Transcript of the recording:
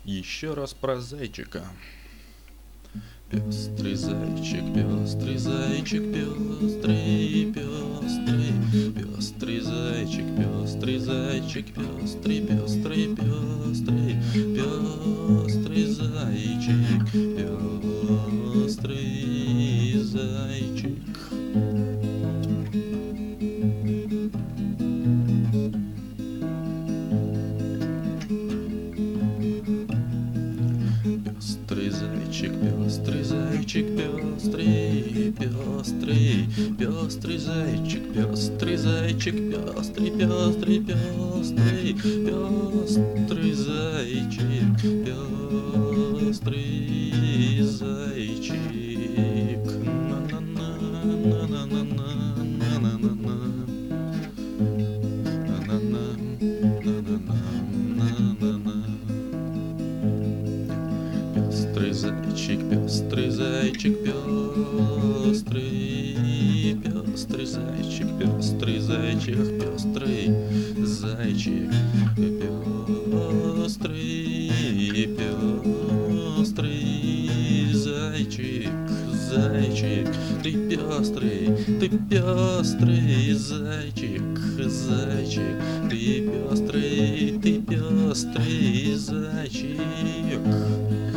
Еще раз про зайчика. Пестрый зайчик, пестрый зайчик, пестрый, пестрый, пестрый зайчик, пестрый зайчик, пестрый, пестрый, пестрый, пестрый зайчик, пестрый зайчик. Пестрый зайчик, пестрый зайчик, пестрый, пестрый, пестрый зайчик, пестрый зайчик, пестрый, пестрый, пестрый, пестрый зайчик, пестрый зайчик. На-на-на-на-на-на-на-на-на-на. Пестрый зайчик, пестрый зайчик, пестрый, пестрый зайчик, пестрый зайчик, пестрый зайчик, пестрый, пестрый зайчик, зайчик, ты пестрый зайчик, зайчик, ты пестрый зайчик.